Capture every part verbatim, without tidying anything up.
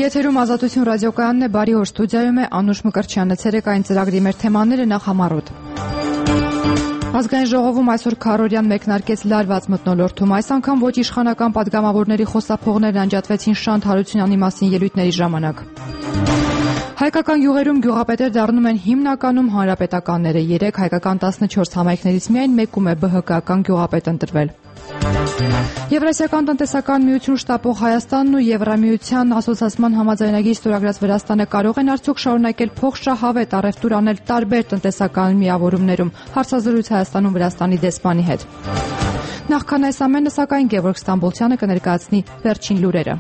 Եթերում Ազատություն ռադիոկայանն է, բարի օր, ստուդիայում է Անուշ Մկրտչյանը, ցերեկային ծրագրի մեր թեմաները նախ համառոտ։ Ազգային ժողովում այսօր քառօրյան մեկնարկեց լարված մթնոլորտում, այս անգամ ոչ իշխանական պատգամավորների խոսափողներն անջատվեցին Շանթ Հարությունյանի մասին ելույթների ժամանակ։ Հայկական գյուղերում գյուղապետեր դառնում են հիմնականում հանրապետականները, երեք հայկական տասնչորս համայնքներից միայն մեկում է Բ Հ Կ-ական գյուղապետ ընտրվել։ Եվրասիական տնտեսական միություն շտապող Հայաստանն ու Եվրամիության ասոցիացիան համաձայնագիր ստորագրած Վրաստանը կարող են արդյոք շարունակել փոխշահավետ առևտուր անել տարբեր տնտեսական միավորումներում, հարցազրույց Հայաստանում Վրաստանի դեսպանի հետ։ Նախքան այս ամենը, սակայն Գևորգ Ստամբոլցյանը կներկայացնի վերջին լուրերը։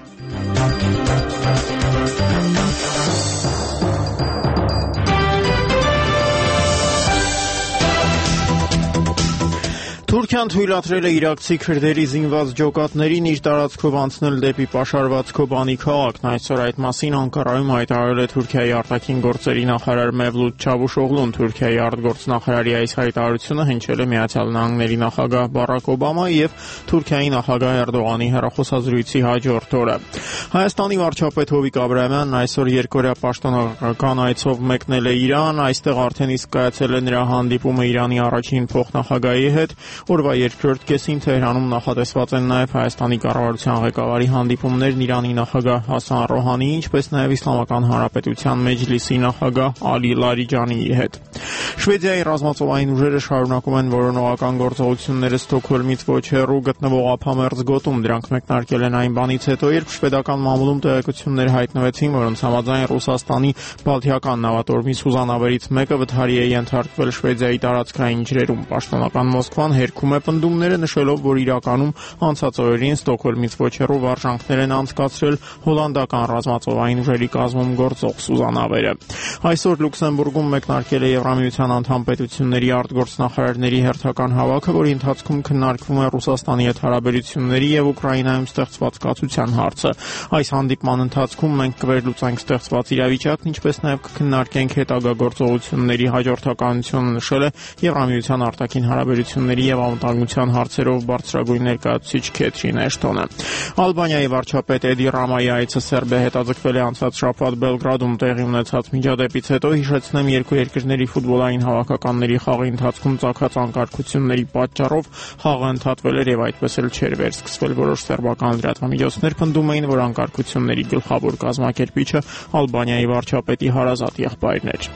Թուրքիան թույլատրել է իրաքցի քրդերի զինված ջոկատներին իր տարածքով անցնել դեպի պաշարված Քոբանի քաղաքն։ Այսօր այդ մասին Անկարայում հայտարարել է Թուրքիայի արտաքին գործերի նախարար Մևլութ Չավուշօղլուն։ Թուրքիայի արտգործնախարարի այս հայտարարությունը հնչել է Միացյալ Նահանգների նախագահ Բարակ Օբամայի եւ Թուրքիայի նախագահ Էրդողանի հեռախոսազրույցի հաջորդ օրը։ Հայաստանի վարչապետ Հովիկ Աբրահամյանն այսօր երկօրյա պաշտոնական այցով մեկնել է Իրան, այստեղ արդեն իսկ կայացել է նրա հանդիպումը Իրանի առաջին փոխնախագահի հետ։ Օրվա երկրորդ կեսին Թեհրանում նախատեսված են նաև Հայաստանի կառավարության ղեկավարի հանդիպումներն Իրանի նախագահ Հասան Ռոհանիի, ինչպես նաև Իսլամական Հանրապետության Մեջլիսի նախագահ Ալի Լարիջանիի հետ։ Շվեդիայի ռազմածովային ուժերը շարունակում են որոնողական գործողությունները Ստոկհոլմից ոչ հեռու գտնվող ափամերձ գոտում։ Դրանք մեկնարկել են այն բանից հետո, երբ շվեդական մամուլում տեղեկություններ հայտնվեցին, որոնց համաձայն Ռուսաստանի Բալթիական նավատորմի սուզանավերից մեկը վթարի է ենթարկվել Շվեդիայի տարածքային ջրերում։ Պաշտոնական Մոսկվան հերքում է պնդումները, նշելով, որ իրականում անցած օրերին Ստոկհոլմից ոչ հեռու վարժանքներ են անցկացրել հոլանդական ռազմածովային ուժերի կազմում գործող սուզանավերը։ Այսօր Լյուքսեմբուրգում մեկնարկել է Եվրամիության անդամ պետությունների արտգործնախարարների հերթական հավաքը, որի ընթացքում քննարկվում է Ռուսաստանի հետ հարաբերությունների եւ Ուկրաինայում ստեղծված կացության հարցը։ Այս հանդիպման ընթացքում մենք կվերլուծենք ստեղծված իրավիճակն, ինչպես նաեւ կքննարկենք հետագա գործողությունների հաջորդականությունը, նշել է Եվրամիության արտաքին հարաբերությունների եւ անվտանգության հարցերով բարձրագույն ներկայացուցիչ Քեթրին Էշտոնը։ Ալբանիայի վարչապետ Էդի Ռամայի այցը Սերբիա հետաձգվել է անցած շաբաթ Բելգրադում տեղի ունեցած միջադեպից հետո։ Հիշեցնեմ, երկու երկրների ֆուտբոլային հավաքականների խաղի ընթացքում ծագած անկարգությունների պատճառով խաղը ընդհատվել էր եւ այդպես էլ չէր վերսկսվել։ Որոշ սերբական լրատվամիջոցներ պնդում էին, որ անկարգությունների գլխավոր կազմակերպիչը Ալբանիայի վարչապետի հարազատ եղբայրն էր։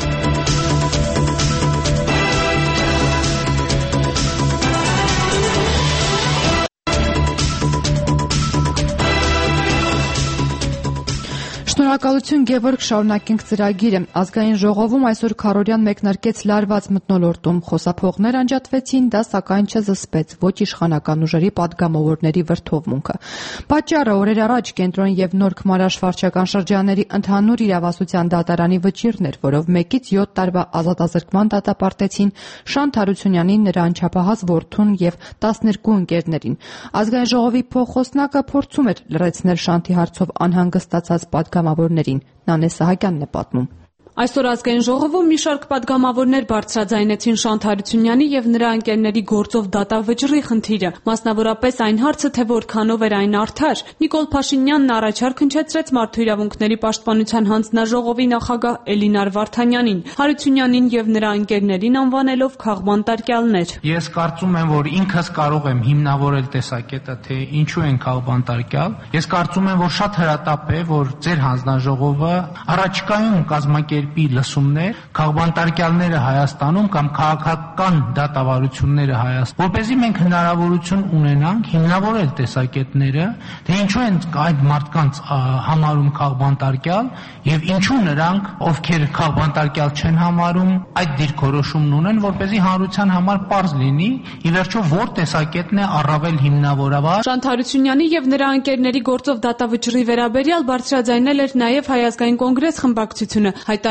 Շնորհակալություն Գևորգ, շարունակենք ծրագիրը։ Ազգային ժողովում այսօր քառօրյան մեկնարկեց լարված մթնոլորտում, խոսափողներ անջատվեցին, դա սակայն չզսպեց ոչ իշխանական ուժերի պատգամավորների վրդովմունքը։ Պատճառը օրեր առաջ Կենտրոն եւ Նոր Քմարաշ վարչական շրջանների ընդհանուր իրավասության դատարանի վճիռն էր, որով մեկից յոթ տարվա ազատազրկման դատապարտեցին Շանթ Հարությունյանին, նրա անչափահաս որդուն եւ տասներկու ընկերներին։ Ազգային ժողովի փոխխոսնակը փորձում էր լրացնել Շանթի հարցով անհանգստացած պատգամավորներին։ Նանե Սահակյանն է պատմում։ Այսօր ազգային ժողովում մի շարք պատգամավորներ բարձրաձայնեցին Շանթ Հարությունյանի եւ նրա ընկերների գործով դատավճռի խնդիրը, մասնավորապես այն հարցը, թե որքանով էր այն արդար։ Նիկոլ Փաշինյանն առաջարկ հնչեցրեց Մարդու իրավունքների պաշտպանության հանձնաժողովի նախագահ Էլինար Վարդանյանին, Հարությունյանին եւ նրա ընկերներին անվանելով քաղբանտարկյալներ։ Ես կարծում եմ, որ ինքս կարող եմ հիմնավորել տեսակետը, թե ինչու են քաղբանտարկյալ։ Ես կարծում եմ, որ շատ հրատապ է, որ ձեր հանձնաժողովը առաջիկայում կազմակերպի լսումներ, քաղբանտարկյալները Հայաստանում կամ քաղաքական դատավարությունները Հայաստանում, որպեսզի մենք հնարավորություն ունենանք հիմնավորել տեսակետները, թե ինչու են այդ մարդկանց համարում քաղբանտարկյալ եւ ինչու նրանք, ովքեր քաղբանտարկյալ չեն համարում, այդ դիրքորոշումն ունեն, որպեսզի հանրության համար պարզ լինի, ի վերջո որ տեսակետն է առավել հիմնավորված։ Շանթ Հարությունյանի եւ նրա ընկերների գործով դատավճռի վերաբերյալ բարձրաձայնել էր նաեւ Հայ ազգային կոնգրես խմբակցությունը, հայտարարելով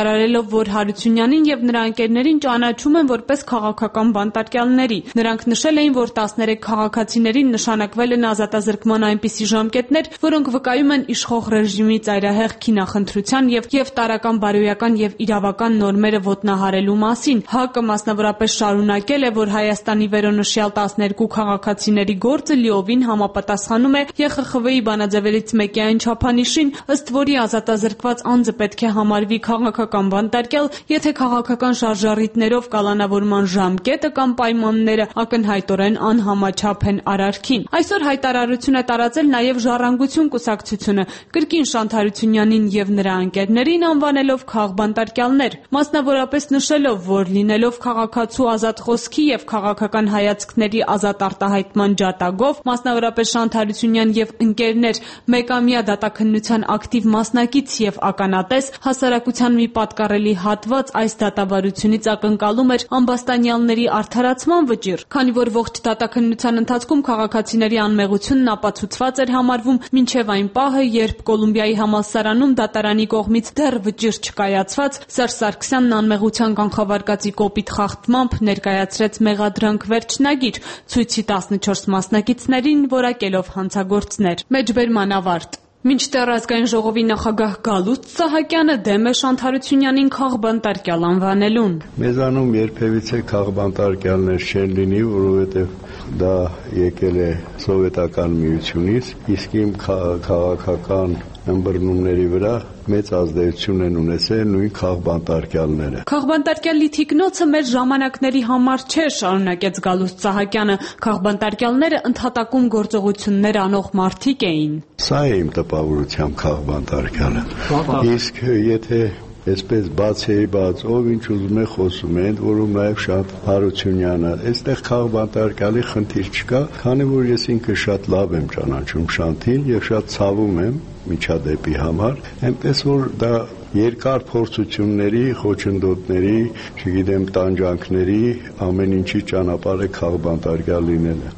հայտարարելով, որ Հարությունյանին եւ նրա ընկերներին ճանաչում են որպես քաղաքական բանտարկյալների։ Նրանք նշել էին, որ տասներեք քաղաքացիներին նշանակվել են ազատազրկման այնպիսի ժամկետներ, որոնք վկայում են իշխող ռեժիմի ծայրահեղ քինախնդրության եւ եւ տարական բարոյական եւ իրավական նորմերը ոտնահարելու մասին։ ՀԱԿ-ը մասնավորապես շարունակել է, որ Հայաստանի վերոնշյալ տասներկու քաղաքացիների գործը լիովին համապատասխանում է Ե Խ Խ V-ի բանաձևերից մեկի այն չափանիշին, ըստ որի ազատազրկված անձը պետք է համարվի քաղաքական բանտարկյալ, եթե քաղաքական շարժառիթներով կալանավորման ժամկետը կամ պայմանները ակնհայտորեն անհամաչափ են արարքին։ Այսօր հայտարարություն է տարածել նաև Ժառանգություն կուսակցությունը, կրկին Շանթ Հարությունյանին եւ նրա ընկերներին անվանելով քաղբանտարկյալներ, մասնավորապես նշելով, որ լինելով քաղաքացու ազատ խոսքի եւ քաղաքական հայացքների ազատ արտահայտման ջատագով, մասնավորապես Շանթ Հարությունյան եւ ընկերներ մեկամյա դատաքննության ակտիվ մասնակից եւ ականատես, հասարակության մի պատկառելի հատված այս դատավարությունից ակնկալում էր ամբաստանյալների արդարացման վճիռ, քանի որ ողջ դատաքննության ընթացքում քաղաքացիների անմեղությունն ապացուցված էր համարվում մինչև այն պահը, երբ Կոլումբիայի համալսարանում դատարանի կողմից դեռ վճիռ չկայացված Սերժ Սարգսյանն անմեղության կանխավարկածի կոպիտ խախտմամբ ներկայացրեց մեղադրանք վերջնագիր, ցույցի տասնչորս մասնակիցներին որակելով հանցագործներ։ Մեջբերման ավարտ։ Մինչդեռ ազգային ժողովի նախագահ Գալուստ Սահակյանը դեմ է Շանթ Հարությունյանին քաղբանտարկյալ անվանելուն։ Մեզանում երբևիցե քաղբանտարկյալներ չեն լինի, որովհետև դա եկել է սովետական միությունից, իսկ իմ քաղաքական ըմբռնումների վրա մեծ ազդեցություն են ունեցել նույն քաղբանտարկյալները։ Քաղբանտարկյալի թիկնոցը մեր ժամանակների համար չէ, շարունակեց Գալուստ Սահակյանը։ Քաղբանտարկյալները ընդհատակում գործողություններ անող մարդիկ էին։ Սա է իմ տպավորությամբ քաղբանտարկյալը։ Իսկ եթե այսպես բաց էի բաց, ով ինչ ուզում է խոսում է, ընդ որում նաև Շանթ Հարությունյանը, այստեղ քաղբանտարկյալի խնդիր չկա, քանի որ ես ինքը շատ լավ եմ ճանաչում Շանթին եւ շատ ցավում եմ միջադեպի համար, այնպես որ դա երկար փորձությունների, խոչընդոտների, չգիտեմ, տանջանքների, ամեն ինչի ճանապարհ է քաղբանտարկյալ լինելը։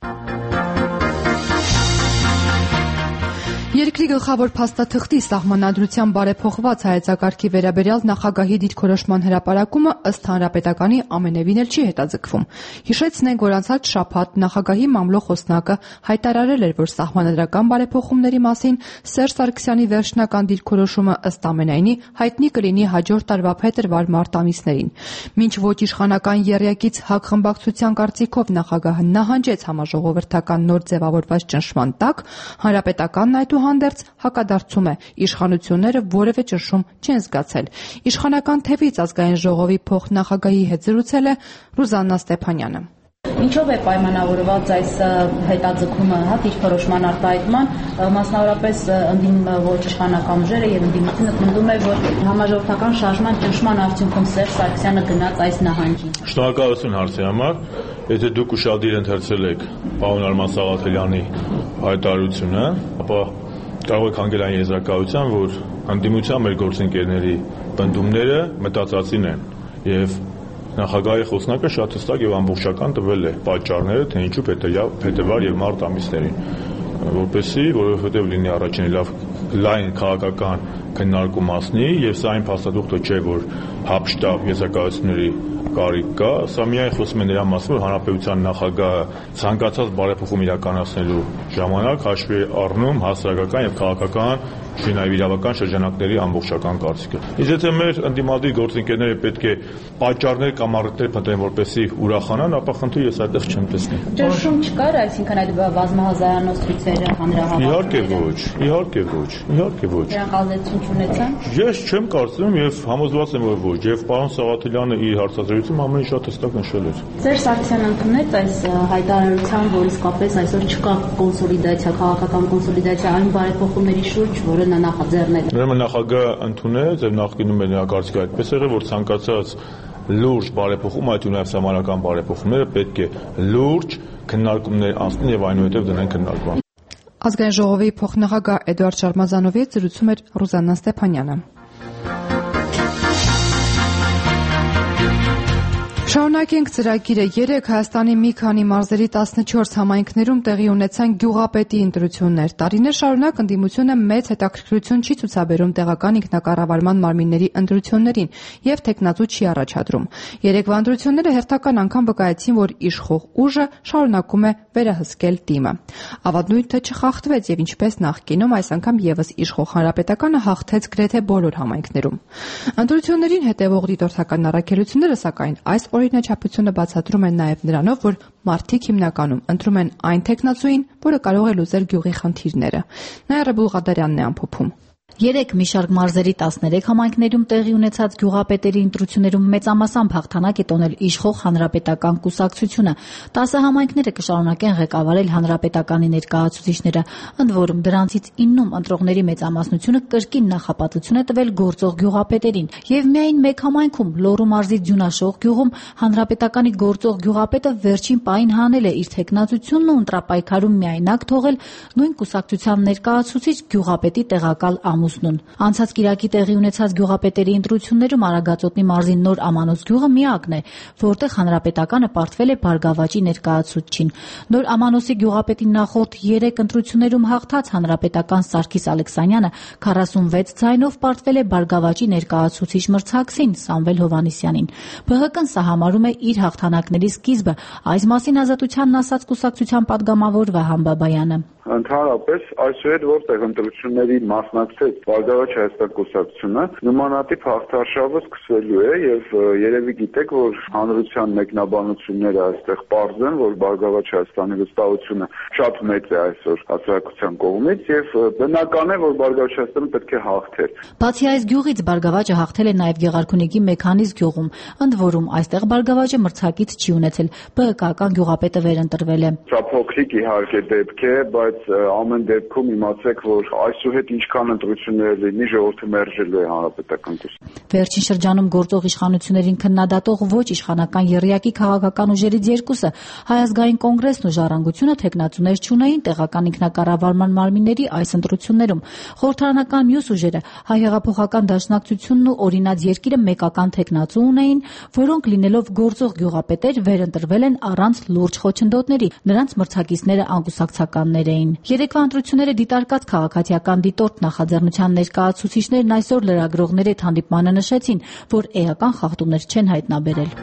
Երկրի գլխավոր փաստաթղթի սահմանադրության բարեփոխված հայեցակարգի վերաբերյալ նախագահի դիրքորոշման հրապարակումը ըստ հանրապետականի ամենևին էլ չի հետաձգվում։ Հիշեցնենք, որ անցած շաբաթ նախագահի մամլո խոսնակը հայտարարել էր, որ սահմանադրական բարեփոխումների մասին Սերժ Սարգսյանի վերջնական դիրքորոշումը ըստ ամենայնի հայտնի կլինի հաջորդ տարվա փետրվար մարտ ամիսներին։ Մինչ ոչ իշխանական եռյակից ՀԱԿ խմբակցության կարծիքով նախագահը նահանջեց համաժողովրդական նոր ձևավորված ճնշման տակ, հանրապետականն այդուհանդերձ հակադարձում է, իշխանությունները որևէ ճնշում չեն զգացել։ Իշխանական թևից ազգային ժողովի փոխնախագահի հետ զրուցել է Ռուզաննա Ստեփանյանը։ Ինչով է պայմանավորված այս հետաձգումը, հա, դիրքորոշման արտահայտման, մասնավորապես ընդդիմ ոչ իշխանական ուժերը եւ ընդդիմությունը պնդում է, որ համաժողովրդական շարժման ճնշման արդյունքում Սերժ Սարգսյանը գնաց այս նահանջին։ Շնորհակալություն հարցի համար։ Եթե դուք ուշադիր ընթերցել եք պարոն Արման Սաղաթելյանի հայտարարությունը, ապա կարող եք հանգել այն եզրակացության, որ ընդդիմության մեր գործընկերների պնդումները մտածածին են եւ նախագահի խոսնակը շատ հստակ եւ ամբողջական տվել է պատճառները, թե ինչու փետրվար եւ մարտ ամիսներին, որպեսզի, որովհետեւ լինի առաջին լավ լայն քաղաքական քննարկում մասնի եւ սա այն փաստաթուղթը չէ, որ հապշտապ եզրակացությունների կարիք կա, սա միայն խոսում է նրա մասին, որ հանրապետության նախագահը ցանկացած բարեփոխում իրականացնելու ժամանակ հաշվի է առնում հասարակական եւ քաղաքական Շինայ իրավական շրջանակների ամբողջական կարծիքը։ Իսկ եթե մեր ընդդիմադիր գործընկերները պետք է պատճառներ կամ առիթներ փնտրեն, որպեսզի ուրախանան, ապա խնդիր ես այդտեղ չեմ տեսնում։ Ճնշում չկար, այսինքն այդ բազմահազարանոց ցույցերը հանրահավաքները։ Իհարկե ոչ, իհարկե ոչ, իհարկե ոչ։ Դրանք ազդեցություն չունեցան։ Ես չեմ կարծում եւ համոզված եմ, որ ոչ, եւ պարոն Սաղաթելյանը իր հարցազրույցում ամեն ինչ շատ հստակ նշել էր։ Սերժ Սարգսյանը ընդունեց այս հայտարարության, որ իսկապես այսօր չկա կոնսոլիդացիա, քաղաքական կոնսոլիդացիա այն բարեփոխումների շուրջ, որը նա նախաձեռնել է։ Ուրեմն նախագահը ընդունեց եւ նախկինում էր նրա կարծիքը այդպես եղել, որ ցանկացած լուրջ բարեփոխում, այդ ու նաեւ համանական բարեփոխումները պետք է լուրջ քննարկումներ անցնեն եւ այնուհետեւ դնեն քննարկման։ Ազգային ժողովի փոխնախագահ Էդուարդ Շարմազանովի հետ զրուցում էր Ռուզաննա Ստեփանյանը։ Շարունակենք ծրագիրը երեք Հայաստանի մի քանի մարզերի տասնչորս համայնքներում տեղի ունեցան գյուղապետի ընտրություններ։ Տարիներ շարունակ ընդդիմությունը մեծ հետաքրքրություն չի ցուցաբերում տեղական ինքնակառավարման մարմինների ընտրություններին եւ տեխնացու չի առաջադրում։ Երեկվա ընտրությունները հերթական անգամ վկայեցին, որ իշխող ուժը շարունակում է վերահսկել տիմը։ Ավանդույթը չխախտվեց եւ ինչպես նախկինում այս անգամ եւս իշխող Հանրապետականը հաղթեց գրեթե բոլոր համայնքներում։ Ընտրություններին հետևող դիտորդական առաքելությունները սակայն այս օրինաչափությունը բացատրում են նաև նրանով, որ մարդիկ հիմնականում ընտրում են այն տեխնացուին, որը կարող է լուծել գյուղի խնդիրները։ Նաիրա Բուլղադարյանն է ամփոփում։ Երեք մի շարք մարզերի տասներեք համայնքներում տեղի ունեցած գյուղապետերի ընտրություններում մեծամասամբ հաղթանակ է տոնել իշխող Հանրապետական կուսակցությունը։ տասը համայնքները կշարունակեն ղեկավարել Հանրապետականի ներկայացուցիչները, ընդ որում դրանցից իննում ընտրողների մեծամասնությունը կրկին նախապատվություն է տվել գործող գյուղապետերին։ Եվ միայն մեկ համայնքում՝ Լոռու մարզի Ձյունաշող գյուղում, Հանրապետականի գործող գյուղապետը վերջին պահին հանել է իր տեխնացությունն ու ընտրապայքարում միայնակ թողել նույն կուսակցության ներկայացուցիչ գյուղապետի տեղակալ ամուսնուն։ Անցած կիրակի տեղի ունեցած գյուղապետերի ընտրություններում Արագածոտնի մարզի Նոր Ամանոց գյուղը միակն է, որտեղ Հանրապետականը պարտվել է Բարգավաճի ներկայացուցչին։ Նոր Ամանոսի գյուղապետի նախորդ երեք ընտրություններում հաղթած Հանրապետական Սարգիս Ալեքսանյանը քառասունվեց ձայնով պարտվել է Բարգավաճի ներկայացուցիչ մրցակցին Սամվել Հովհաննիսյանին։ Բը հը կն սա համարում է իր հաղթանակների սկիզբը, այս մասին Ազատությանն ասաց կուսակցության падգամավոր Վահան Բաբայանը։ Ընդհանրապես այսուհետ որտեղ ընտրությունների մասնակցեց Բարգավաճ Հայաստան կուսակցությունը, նմանատիպ հաղթարշավը սկսվելու է եւ երևի գիտեք, որ հանրության մեկնաբանությունները այստեղ պարզ են, որ Բարգավաճ Հայաստանի վստահությունը շատ մեծ է այսօր հասարակության կողմից եւ բնական է, որ Բարգավաճ Հայաստանը պետք է հաղթեր։ Բացի այս գյուղից Բարգավաճը հաղթել է նաեւ Գեղարքունիքի Մեքանիզ գյուղում, ընդ որում այստեղ Բարգավաճը մրցակից չի ունեցել, ԲՀԿ-ական գյուղապետը վերընտրվել է։ Սա փոքրիկ իհարկե դեպք է, բայց ամեն դեպքում իմացեք, որ այսուհետ ինչքան ընտրություններ լինի, ժողովուրդը մերժելու է Հանրապետական կուսակցությունը։ Վերջին շրջանում գործող իշխանություններին քննադատող ոչ իշխանական եռյակի քաղաքական ուժերից երկուսը, Հայ ազգային կոնգրեսն ու Ժառանգությունը տեխնացուներ չունեին տեղական ինքնակառավարման մարմինների այս ընտրություններում։ Խորհրդարանական մյուս ուժերը Հայ հեղափոխական դաշնակցությունն ու Օրինաց երկիրը մեկական տեխնացու ունեին, որոնք լինելով գործող գյուղապետեր վերընտրվել են առանց լուրջ խոչընդոտների, նրանց մրցակիցները անկուսակցականներ էին։ Երեկվա ընտրությունները դիտարկած քաղաքացիական դիտորդ նախաձեռնության ներկայացուցիչներն այսօր լրագրողների հետ հանդիպմանը նշեցին, որ էական խախտումներ չեն հայտնաբերել։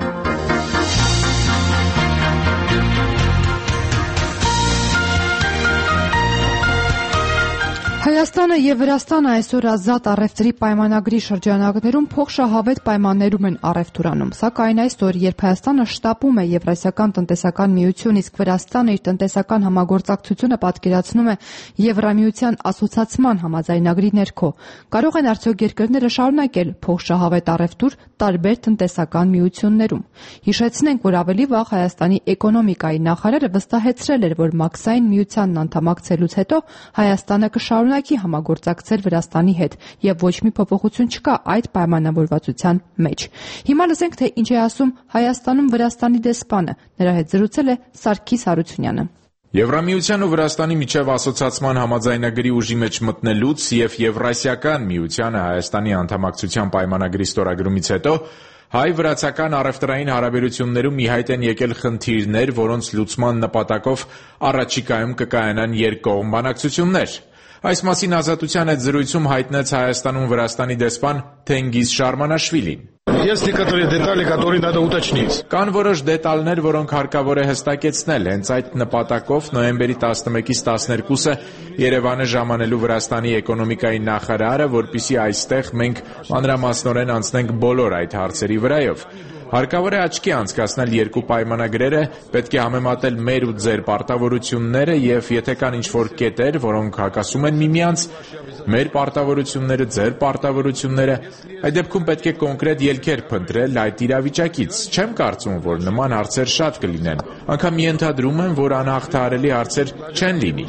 Հայաստանը եւ Վրաստանը այսօր ազատ առևտրի պայմանագրի շրջանակներում փոխշահավետ պայմաններում են առևտուրանում, սակայն այսօր, երբ Հայաստանը շտապում է Եվրասիական տնտեսական միություն, իսկ Վրաստանը իր տնտեսական համագործակցությունը պատկերացնում է Եվրամիության ասոցիացման համաձայնագրի ներքո, կարող են արդյոք երկրները շարունակել փոխշահավետ առևտուր տարբեր տնտեսական միություններում։ Հիշեցնենք, որ ավելի վաղ Հայաստանի էկոնոմիկայի նախարարը վստահեցրել էր, որ Մաքսային միությանն անդամակցելուց հետո Հայաստանը կշարունակի համագործակցել Վրաստանի հետ եւ ոչ մի փոփոխություն չկա այդ պայմանավորվածության մեջ։ Հիմա լսենք, թե ինչ է ասում Հայաստանում Վրաստանի դեսպանը։ Նրա հետ զրուցել է Սարգիս Հարությունյանը։ Եվրամիության ու Վրաստանի միջև ասոցիացման համաձայնագրի ուժի մեջ մտնելուց եւ Եվրասիական միությանը Հայաստանի անդամակցության պայմանագրի ստորագրումից հետո հայ-վրացական առևտրային հարաբերություններում ի հայտ են եկել խնդիրներ, որոնց լուծման նպատակով առաջիկայում կկայանան երկկողմ բանակցություններ։ Այս մասին Ազատության հետ զրույցում հայտնեց Հայաստանում Վրաստանի դեսպան Թենգիզ Շարմանաշվիլին։ Есть некоторые детали, которые надо уточнить. Կան որոշ դետալներ, որոնք հարկավոր է հստակեցնել։ Հենց այդ նպատակով նոյեմբերի տասնմեկից տասներկուսը Երևանը ժամանելու Վրաստանի էկոնոմիկայի նախարարը, որպեսզի այստեղ մենք մանրամասնորեն անցնենք բոլոր այդ հարցերի վրայով։ Հարկավոր է աչքի անցկացնել երկու պայմանագրերը, պետք է համեմատել մեր ու ձեր պարտավորությունները եւ եթե կան ինչ-որ կետեր, որոնք հակասում են միմյանց, մեր պարտավորությունները, ձեր պարտավորությունները, այդ դեպքում պետք է կոնկրետ ելքեր փնտրել այդ իրավիճակից։ Չեմ կարծում, որ նման հարցեր շատ կլինեն։ Անգամ ենթադրում եմ, որ անհաղթահարելի հարցեր չեն լինի։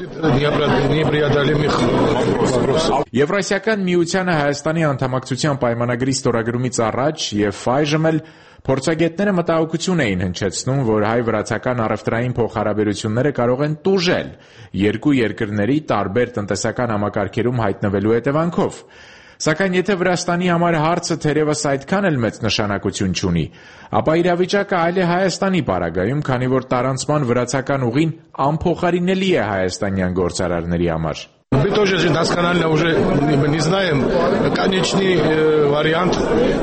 Եվրասիական միությանը Հայաստանի անդամակցության պայմանագրի ստորագրումից առաջ եւ այժմ էլ փորձագետները մտահոգություն էին հնչեցնում, որ հայ-վրացական առևտրային փոխհարաբերությունները կարող են տուժել երկու երկրների տարբեր տնտեսական համակարգերում հայտնվելու հետևանքով։ Սակայն եթե Վրաստանի համար հարցը թերևս այդքան էլ մեծ նշանակություն չունի, ապա իրավիճակը այլ է Հայաստանի պարագայում, քանի որ տարանցման վրացական ուղին անփոխարինելի է հայաստանյան գործարարների համար։ Мы тоже досконально уже не знаем конечный вариант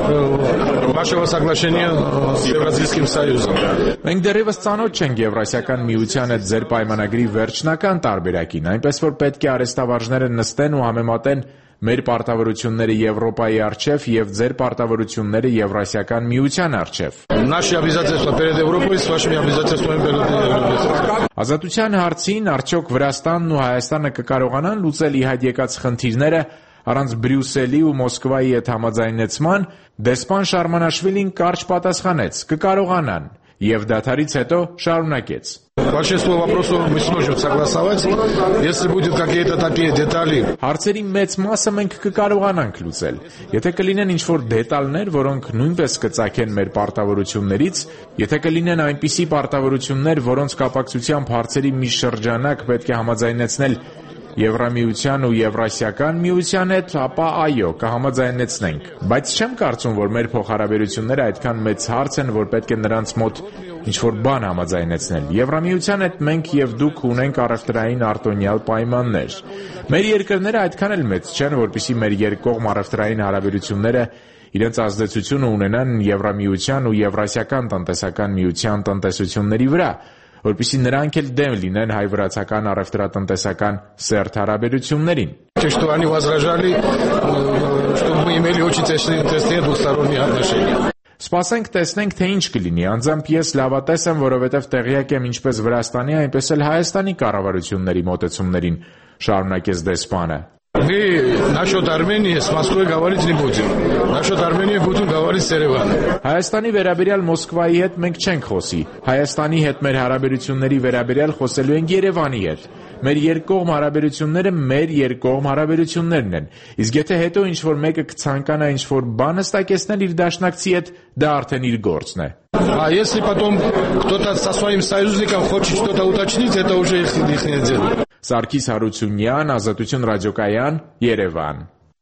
вашего соглашения с Евразийским Союзом. Մենք դեռևս ծանոթ չենք Եվրասիական միության հետ ձեր պայմանագրի վերջնական տարբերակին, այնպես որ պետք է արհեստավարժները նստեն ու համեմատեն մեր պարտավորությունները Եվրոպայի առջև եւ ձեր պարտավորությունները Եվրասիական միության առջև։ Наши обязательства перед Европой с вашими обязательствами перед Европой. Ազատության հարցին արդյոք Վրաստանն ու Հայաստանը կկարողանան լուծել իհայտ եկած խնդիրները առանց Բրյուսելի ու Մոսկվայի հետ համաձայնեցման, դեսպան Շարմանաշվիլին կարճ պատասխանեց. կկարողանան, եւ դադարից հետո շարունակեց. Большинство вопросов мы сможем согласовать, если будут какие-то такие детали. Հարցերի մեծ մասը մենք կկարողանանք լուծել։ Եթե կլինեն ինչ-որ դետալներ, որոնք նույնպես կծագեն մեր պարտավորություններից, եթե կլինեն այնպիսի պարտավորություններ, որոնց կապակցությամբ հարցերի մի շրջանակ պետք է համաձայնեցնել Եվրամիության ու Եվրասիական միության հետ, ապա այո, կհամաձայնեցնենք։ Բայց չեմ կարծում, որ մեր փոխհարաբերությունները այդքան մեծ հարց են, որ պետք է նրանց մոտ ինչ-որ բան համաձայնեցնել։ Եվրամիության հետ մենք եւ դուք ունենք առևտրային արտոնյալ պայմաններ։ Մեր երկրները այդքան էլ մեծ չեն, որպեսզի մեր երկկողմ առևտրային հարաբերությունները իրենց ազդեցությունը ունենան Եվրամիության ու Եվրասիական տնտեսական միության տնտեսությունների վրա, որպեսզի նրանք էլ դեմ լինեն հայ-վրացական առևտրատնտեսական սերտ հարաբերություններին։ Что они возражали, чтобы мы имели очень тесные двусторонние отношения. Սպասենք տեսնենք, թե ինչ կլինի։ Անձամբ ես լավատես եմ, որովհետև տեղյակ եմ ինչպես Վրաստանի, այնպես էլ Հայաստանի կառավարությունների մոտեցումներին, շարունակեց դեսպանը։ Мы насчет Армении с Москвой говорить не будем. Насчет Армении будем говорить с Ереваном. Հայաստանի վերաբերյալ Մոսկվայի հետ մենք չենք խոսի։ Հայաստանի հետ մեր հարաբերությունների վերաբերյալ խոսելու ենք Երևանի հետ։ Մեր երկկողմ հարաբերությունները մեր երկկողմ հարաբերություններն են։ Իսկ եթե հետո ինչ-որ մեկը կցանկանա ինչ-որ բան հստակեցնել իր դաշնակցի հետ, դա արդեն իր գործն է։ А если потом кто-то со своим союзником хочет что-то уточнить, это уже их, их дело. Սարգիս Հարությունյան, Ազատություն ռադիոկայան, Երևան։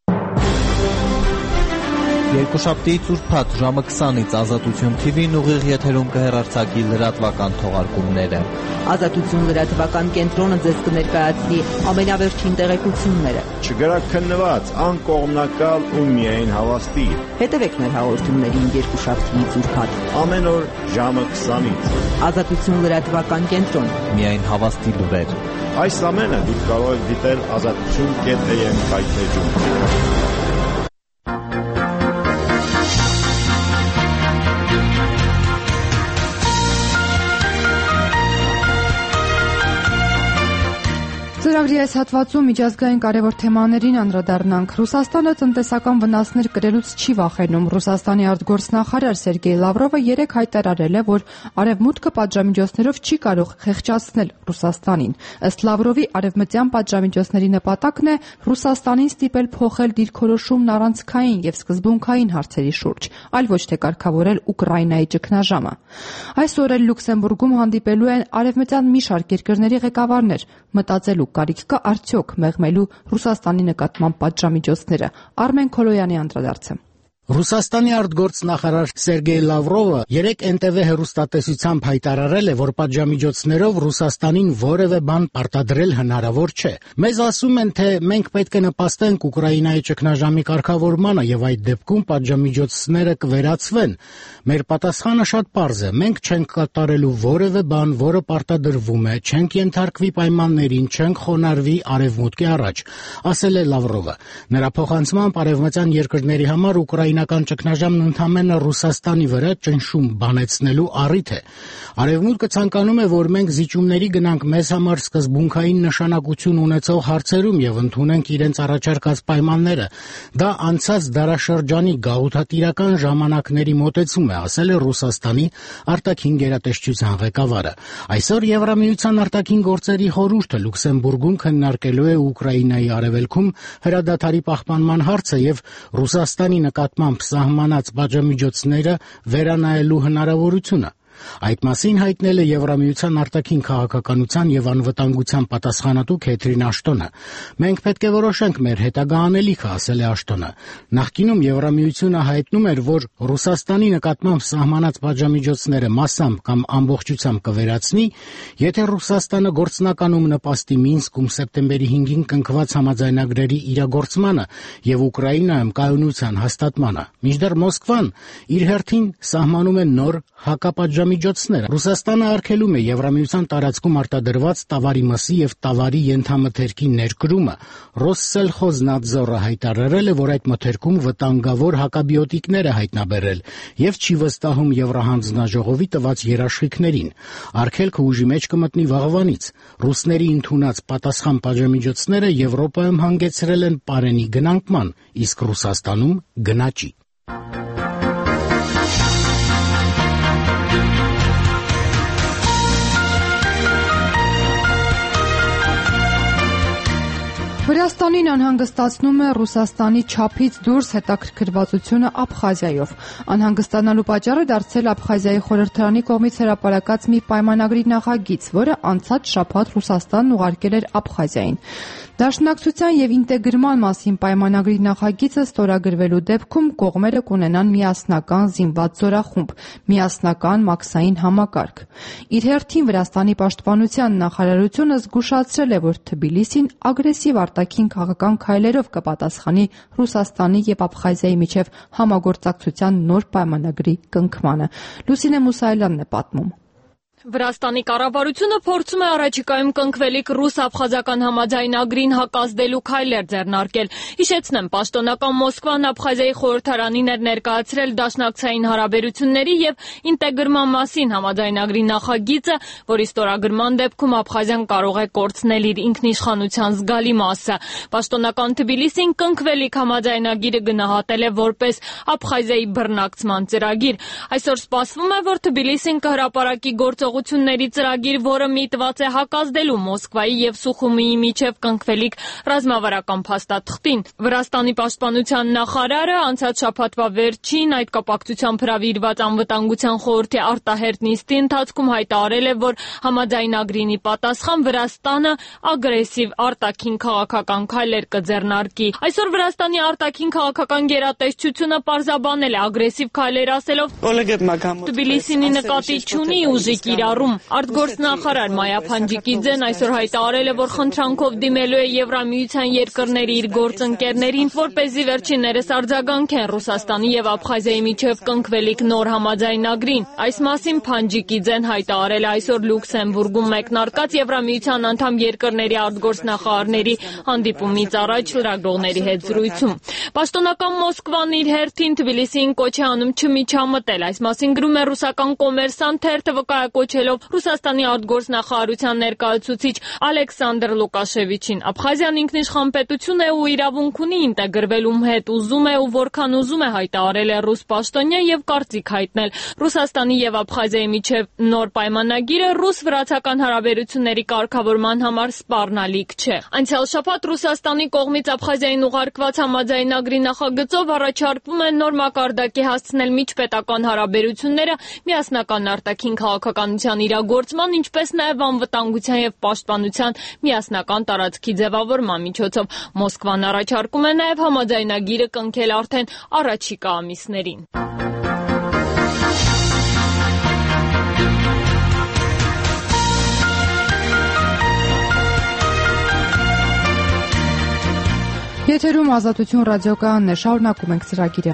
Երկուշաբթիից ուրբաթ ժամը քսանից Ազատություն թիվին ուղիղ եթերում կհեռարձակի լրատվական թողարկումները։ Ազատություն լրատվական կենտրոնը ձեզ կներկայացնի ամենավերջին տեղեկությունները։ Չգրակ քննված, անկողմնակալ ու միայն հավաստի։ Հետևեք մեր հաղորդումներին երկուշաբթիից ուրբաթ։ Ամեն օր ժամը քսանից։ Ազատություն լրատվական կենտրոն։ Միայն հավաստի լուրեր։ Այս ամենը դուք կարող եք դիտել ազատություն կետ է եմ հայտնեջում։ Ծրագրի այս հատվածում միջազգային կարևոր թեմաներին անդրադառնանք։ Ռուսաստանը տնտեսական վնասներ կրելուց չի վախենում։ Ռուսաստանի արտգործնախարար Սերգեյ Լավրովը երեկ հայտարարել է, որ Արևմուտքը պատժամիջոցներով չի կարող խեղճացնել Ռուսաստանին։ Ըստ Լավրովի, արևմտյան պատժամիջոցների նպատակն է Ռուսաստանին ստիպել փոխել դիրքորոշումն առանցքային եւ սկզբունքային հարցերի շուրջ, այլ ոչ թե կարգավորել Ուկրաինայի ճգնաժամը։ Այսօր էլ Լյուքսեմբուրգում հանդիպելու են արևմտյան մի շարք երկրների ղեկավարներ, մտածելու կարիք կա արդյոք մեղմելու Ռուսաստանի նկատմամբ պատժամիջոցները։ Արմեն Քոլոյանի անդրադարձը։ Ռուսաստանի արտգործնախարար Սերգեյ Լավրովը երեկ Էն Տե Վի հեռուստատեսությամբ հայտարարել է, որ պատժամիջոցներով Ռուսաստանին որևէ բան պարտադրել հնարավոր չէ։ Մեզ ասում են, թե մենք պետք է նպաստենք Ուկրաինայի ճգնաժամի կարգավորմանը եւ այդ դեպքում պատժամիջոցները կվերացվեն։ Մեր պատասխանը շատ պարզ է. մենք չենք կատարելու որևէ բան, որը պարտադրվում է, չենք ենթարկվի պայմաններին, չենք խոնարհվի Արևմուտքի առաջ, ասել է Լավրովը։ Նրա փոխանցմամբ արևմտյան երկրների համար Ուկրաինական ճգնաժամն ընդամենը Ռուսաստանի վրա ճնշում բանեցնելու առիթ է։ Արևմուտքը ցանկանում է, որ մենք զիջումների գնանք մեզ համար սկզբունքային նշանակություն ունեցող հարցերում եւ ընդունենք իրենց առաջարկած պայմանները։ Դա անցած դարաշրջանի գաղութատիրական ժամանակների մոտեցում է, ասել է Ռուսաստանի արտաքին գերատեսչության ղեկավարը։ Այսօր Եվրամիության արտաքին գործերի խորհուրդը Լյուքսեմբուրգում քննարկելու է Ուկրաինայի արևելքում հրադադարի պահպանման հարցը եւ Ռուսաստանի նկատմամբ սահմանած պատժամիջոցները վերանայելու հնարավորությունը։ Այդ մասին հայտնել է Եվրամիության արտաքին քաղաքականության եւ անվտանգության պատասխանատու Քեթրին Աշտոնը։ Մենք պետք է որոշենք մեր հետագա անելիքը, ասել է Աշտոնը։ Նախկինում Եվրամիությունը հայտնում էր, որ Ռուսաստանի նկատմամբ սահմանած պատժամիջոցները մասամբ կամ ամբողջությամբ կվերացնի, եթե Ռուսաստանը գործնականում նպաստի Մինսկում սեպտեմբերի հինգին կնքված համաձայնագրերի իրագործմանը եւ Ուկրաինայում կայունության հաստատմանը։ Մինչդեռ Մոսկվան իր հերթին սահմանում է նոր հակապատժամիջոցներ։ Ռուսաստանը արգելում է Եվրամիության տարածքում արտադրված տավարի մսի եւ տավարի ենթամթերքի ներկրումը։ Ռոսսելխոզնադզորը հայտարարել է, որ այդ մթերքում վտանգավոր հակաբիոտիկներ է հայտնաբերել եւ չի վստահում Եվրահանձնաժողովի տված երաշխիքներին։ Արգելքը ուժի մեջ կմտնի վաղվանից։ Ռուսների ընդունած պատասխան պատժամիջոցները Եվրոպայում հանգեցրել են պարենի գնանկման, իսկ Ռուսաստանում գնաճի։ Վրաստանին անհանգստացնում է Ռուսաստանի չափից դուրս հետաքրքրվածությունը Աբխազիայով։ Անհանգստանալու պատճառը դարձել Աբխազիայի խորհրդարանի կողմից հրապարակած մի պայմանագրի նախագիծ, որը անցած շաբաթ Ռուսաստանն ուղարկել էր Աբխազիային։ Դաշնակցության եւ ինտեգրման մասին պայմանագրի նախագիծը ստորագրվելու դեպքում կողմերը կունենան միասնական զինված զորախումբ, միասնական մաքսային համակարգ։ Իր հերթին Վրաստանի պաշտպանության նախարարությունը զգուշացրել է, որ Թբիլիսին ագրեսիվ արտաքին քաղաքական քայլերով կպատասխանի Ռուսաստանի եւ Աբխազիայի միջև համագործակցության նոր պայմանագրի կնքմանը։ Լուսինե Մուսայելյանն է պատմում։ Վրաստանի կառավարությունը փորձում է առաջիկայում կնքվելիք ռուս-աբխազական համաձայնագրին հակազդելու քայլեր ձեռնարկել։ Հիշեցնեմ, պաշտոնական Մոսկվան Աբխազիայի խորհրդարանին էր ներկայացրել դաշնակցային հարաբերությունների եւ ինտեգրման մասին համաձայնագրի նախագիծը, որի ստորագրման դեպքում Աբխազիան կարող է կորցնել իր ինքնիշխանության զգալի մասը։ Պաշտոնական Թբիլիսին կնքվելիք համաձայնագիրը գնահատել է որպես Աբխազիայի բռնակցման ծրագիր։ Այսօր սպասվում է, որ Թբիլիսին կհրապարակի գործող ությունների ծրագիր, որը միտված է հակազդելու Մոսկվայի եւ Սուխումիի միջև կնքվելիք ռազմավարական փաստաթղթին։ Վրաստանի պաշտպանության նախարարը անցած շաբաթվա վերջին այդ կապակցությամբ հրավիրված անվտանգության խորհրդի արտահերտ նիստի ընթացքում հայտարարել է, որ համաձայնագրին ի պատասխան Վրաստանը ագրեսիվ արտաքին քաղաքական քայլեր կձեռնարկի։ Այսօր Վրաստանի արտաքին քաղաքական գերատեսչությունը պարզաբանել է ագրեսիվ քայլեր ասելով, Թբիլիսինի նկատի չունի ուժի Արտգործնախարար Մայա Փանջիկիձեն այսօր հայտարարել է, որ խնդրանքով դիմելու է Եվրամիության երկրների իր գործընկերներին, որպեսզի վերջիններս արձագանքեն Ռուսաստանի եւ Աբխազիայի միջև կնքվելիք նոր համաձայնագրին։ Այս մասին Փանջիկիձեն հայտարարել է այսօր Լյուքսեմբուրգում մեկնարկած Եվրամիության անդամ երկրների արտգործնախարարների հանդիպումից առաջ լրագրողների հետ զրույցում։ Պաշտոնական Մոսկվան իր հերթին Թբիլիսիին կոչ է անում չմիջամտել։ Այս մասին գրում է ռուսական Կոմերսանտ թերթը, վկայակոչելով Ռուսաստանի արտգործնախարարության ներկայացուցիչ Ալեքսանդր Լուկաշևիչին։ Աբխազիան ինքնիշխան պետություն է ու իրավունք ունի ինտեգրվել ում հետ ուզում է ու որքան ուզում է, հայտարարել է ռուս պաշտոնյա եւ կարծիք հայտնել։ Ռուսաստանի եւ Աբխազիայի միջև նոր պայմանագիրը ռուս-վրացական հարաբերությունների կարգավորման համար սպառնալիք չէ։ Անցյալ շաբաթ Ռուսաստանի կողմից Աբխազիային ուղարկված համաձայնագրի նախագծով առաջարկվում է նոր մակարդակի հասցնել միջպետական հարաբերությունները միասնական արտաքին քաղաքականության իրագործման, ինչպես նաև անվտանգության եւ պաշտպանության միասնական տարածքի ձևավորման միջոցով։ Մոսկվան առաջարկում է նաև համաձայնագիրը կնքել արդեն առաջիկա ամիսներին։ Եթերում Ազատություն ռադիոկայանն է, շարունակում ենք ծրագիրը։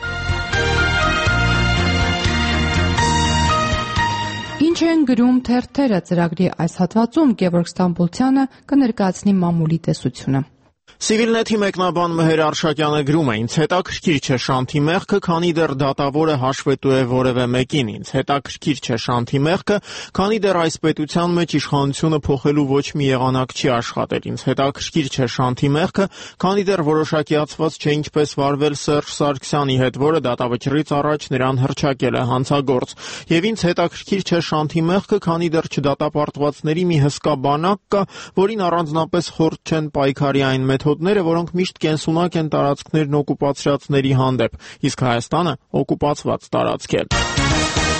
Ինչ են գրում թերթերը ծրագրի այս հատվածում Գևորգ Ստամբոլցյանը կներկայացնի մամուլի տեսությունը։ Civilnet-ի մեկնաբան Մհեր Արշակյանը գրում է. «Ինձ հետաքրքիր չէ Շանթի մեղքը, քանի դեռ դատավորը հաշվետու է որևէ մեկին։ Ինձ հետաքրքիր չէ Շանթի մեղքը, քանի դեռ այս պետության մեջ իշխանությունը փոխելու ոչ մի եղանակ չի աշխատել։ Ինձ հետաքրքիր չէ Շանթի մեղքը, քանի դեռ որոշակիացված չէ ինչպես վարվել Սերժ Սարգսյանի հետ, որը դատավճռից առաջ նրան հռչակել է հանցագործ։ Եվ ինձ հետաքրքիր չէ Շանթի մեղքը, քանի դեռ չդատապարտվածների մի հսկա բանակ կա, որին առանձնապես խորտ չեն պայքարի այն մեթոդները, որոնք միշտ կենսունակ են տարածքներն օկուպացրածների հանդեպ, իսկ Հայաստանը օկուպացված տարածք է»։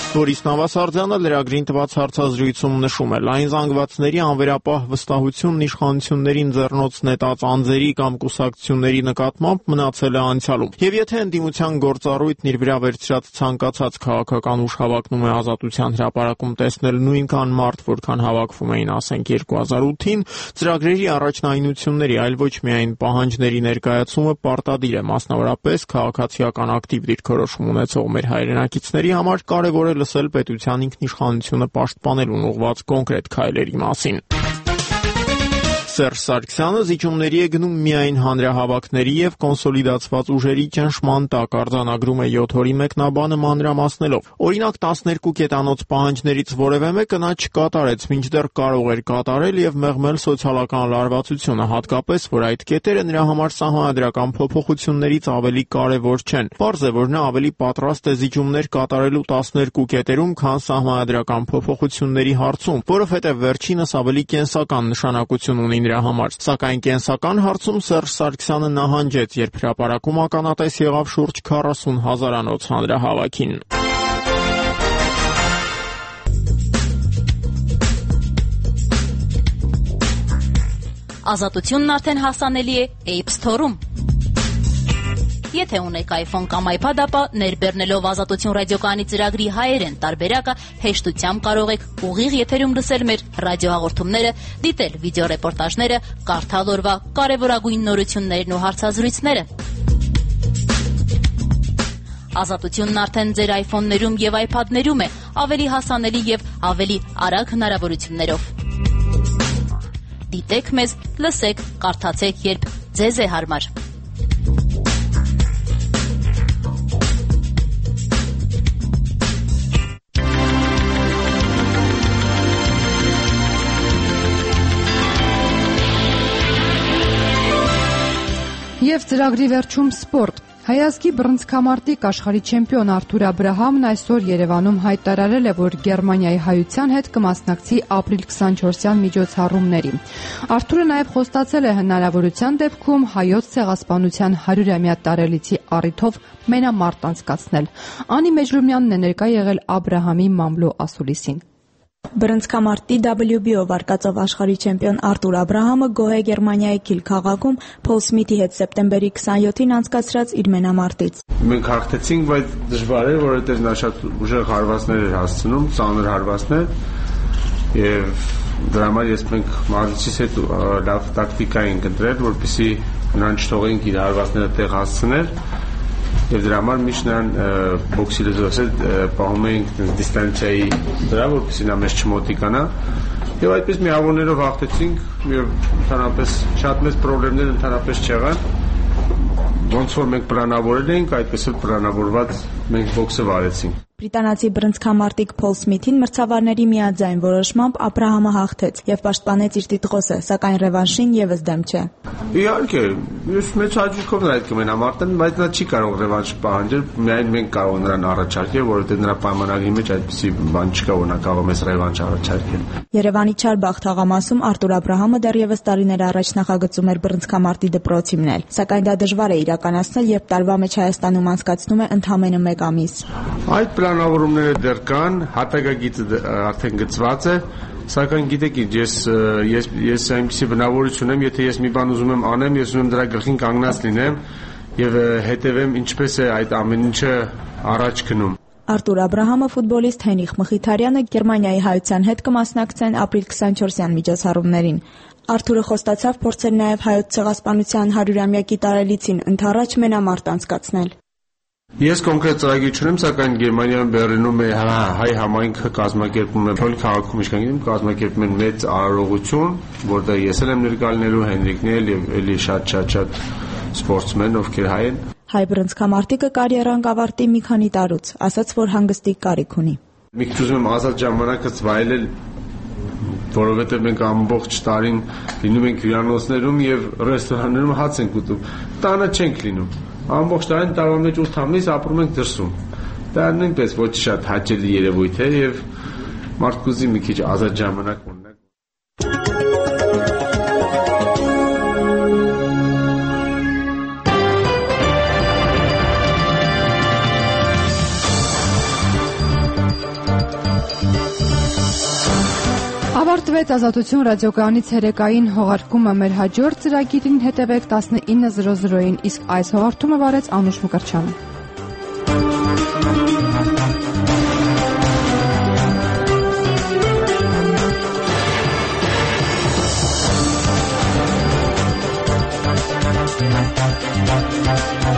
Բորիս Նավասարդյանը լրագրին տված հարցազրույցում նշում է. լայն զանգվածների անվերապահ վստահությունն իշխանություններին ձեռնոց նետած անձերի կամ կուսակցությունների նկատմամբ մնացել է անցյալում։ Եվ եթե ընդդիմության գործառույթն իր վրա վերցրած ցանկացած քաղաքական ուժ հավակնում է Ազատության հրապարակում տեսնել նույնքան մարդ, որքան հավաքվում էին, ասենք, երկու հազար ութին, ծրագրերի առաջնայինությունների, այլ ոչ միայն պահանջների ներկայացումը պարտադիր է, մասնավորապես քաղաքացիական ակտիվ դիրքորոշում ունեցող մեր հայրենակիցների համար կարևոր է լսել պետության ինքնիշխանությունը պաշտպանելուն ուղղված կոնկրետ քայլերի մասին։ Սերժ Սարգսյանը զիջումների է գնում միայն հանրահավաքների եւ կոնսոլիդացված ուժերի ճնշման տակ, արձանագրում է յոթ օրի մեկնաբանը մանրամասնելով։ Օրինակ տասներկու կետանոց պահանջներից որևէ մեկը նա չկատարեց, մինչդեռ կարող էր կատարել եւ մեղմել սոցիալական լարվածությունը, հատկապես որ այդ կետերը նրա համար սահմանադրական փոփոխություններից ավելի կարևոր չեն։ Պարզ է, որ նա ավելի պատրաստ է զիջումներ կատարելու տասներկու կետերում, քան սահմանադրական փոփոխությունների հարցում, որովհետեւ վերջինս ավելի կենսական նշանակություն ունի նրա համար, սակայն կենսական հարցում Սերժ Սարգսյանը նահանջեց, երբ հրապարակում ականատես եղավ շուրջ քառասուն հազարանոց հանրահավաքին։ Ազատությունն արդեն հասանելի է App Store-ում։ Եթե ունեք iPhone կամ iPad, ապա ներբեռնելով Ազատություն ռադիոկայանի ծրագրի հայերեն տարբերակը հեշտությամբ կարող եք ուղիղ եթերում լսել մեր ռադիոհաղորդումները, դիտել վիդեոռեպորտաժները, կարդալ օրվա կարևորագույն նորություններն ու հարցազրույցները։ Ազատությունն արդեն ձեր iPhone-ներում եւ iPad-ներում է, ավելի հասանելի եւ ավելի արագ հնարավորություններով։ Դիտեք մեզ, լսեք, կարդացեք, երբ ձեզ է հարմար։ Եվ ծրագրի վերջում սպորտ։ Հայազգի բռնցքամարտիկ աշխարհի չեմպիոն Արթուր Աբ รา համն այսօր Երևանում հայտարարել է, որ Գերմանիայի հայության հետ կմասնակցի ապրիլ քսանչորսյան միջոցառումներին։ Արթուրը նաև խոստացել է հնարավորության դեպքում հայոց ցեղասպանության հարյուրամյա տարելիցի առիթով մենամարտ անցկացնել։ Անի Մեջրումյանն է ներկա եղել Աբ รา համի մամլո ասուլիսին։ Բռնցքամարտի դաբլյու բի օ վարկածով աշխարհի չեմպիոն Արթուր Աբ รา համը գոհ է Գերմանիայի Քիլ քաղաքում Փոլ Սմիթի հետ սեպտեմբերի քսանյոթին անցկացրած իր մենամարտից։ Մենք հաղթեցինք, բայց դժվար էր, որովհետև նա շատ ուժեղ հարվածներ էր հասցնում, ծանր հարվածներ, եւ դրա համար ես մենք մարտից հետ լավ տակտիկա ենք ընտրել, որպեսզի նրան չթողենք իր հարվածները տեղ հասցնել։ Եվ դրա համար միշտ նրան բոքսի լեզվով պահում էինք դիստանցիայի վրա, որպեսզի նա մեզ չմոտիկանա։ Եվ այդպես միավորներով հաղթեցինք, եւ ընդհանրապես շատ մեծ խնդիրներ ընդհանրապես չեղան։ Ոնց որ մենք պլանավորել էինք, այդպես էլ պլանավորված մենք բոքսը վարեցինք։ Բրիտանացի բռնցքամարտիկ Փոլ Սմիթին մրցավարների միաձայն որոշմամբ Աբ รา համը հաղթեց եւ պաշտպանեց իր տիտղոսը, սակայն ռևանշին եւս դեմ չէ։ Իհարկե, ես մեծ հաճույքով նայել կմենամարտեն, բայց նա չի կարող ռևանշ պահանջել, միայն մենք կարող ենք նրան առաջարկել, որովհետեւ նրա պայմանագրի մեջ այդպիսի բան չկա, որ նա կարող է մեզ ռևանշ առաջարկել։ Երևանի Չարբախ թաղամասում Արթուր Աբ รา համը դեռևս տարիներ առաջ նախագծում էր բռնցքամարտի դպրոցի մնել, սակայն դա դժվար է իրականացնել, երբ տարվա մեջ Հայաստանում անցկացնում է ընդամենը մեկ ամիս։ Այդ պլանավորումները դեռ կան, հատակագիծը արդեն գծված է, սակայն գիտեք ինչ, ես ես ես այնպեսի բնավորություն եմ, եթե ես մի բան ուզում եմ անեմ, ես ուզում եմ դրա գլխին կանգնած լինեմ եւ հետեւեմ ինչպես է այդ ամեն ինչը առաջ գնում։ Արթուր Աբ รา համը ֆուտբոլիստ Հենրիխ Մխիթարյանը Գերմանիայի հայության հետ կմասնակցեն ապրիլ քսանչորսյան միջոցառումներին։ Արթուրը խոստացավ փորձել նաև հայոց ցեղասպանության հարյուրամյակի տարելիցին ընդառաջ մենամարտ անցկացնել։ Ես կոնկրետ ծրագիր չունեմ, սակայն Գերմանիայում Բեռլինում է հայ համայնքը կազմակերպում է Փոլ քաղաքում իշքան գիտեմ կազմակերպում են մեծ արարողություն, որտեղ ես էլ եմ ներկա լինելու, Հենրիկն էլ եւ էլի շատ շատ շատ սպորտսմեն, ովքեր հայ են։ Հայ բռնցքամարտիկը կարիերան կավարտի մի քանի տարուց, ասաց, որ հանգստի կարիք ունի։ Մի քիչ ուզում եմ ազատ ժամանակս վայելել, որովհետև մենք ամբողջ տարին լինում ենք հյուրանոցներում եւ ռեստորաններում հաց ենք ուտում։ Տանը չենք լինում։ Ամբողջ տարին տարվա մեջ ութ ամիս ապրում ենք դրսում։ Դա նույնպես ոչ շատ հաճելի երևույթ է եւ մարդ կուզի մի քիչ ազատ ժամանակ ունենալ։ Տվեց Ազատություն ռադիոկայանի ցերեկային հողարկումը մեր հաջորդ ծրագիրին հետևեք տասնինը զրո զրոին, իսկ այս հողարտումը վարեց Անուշ Մկրտչյանը։ We'll be right back.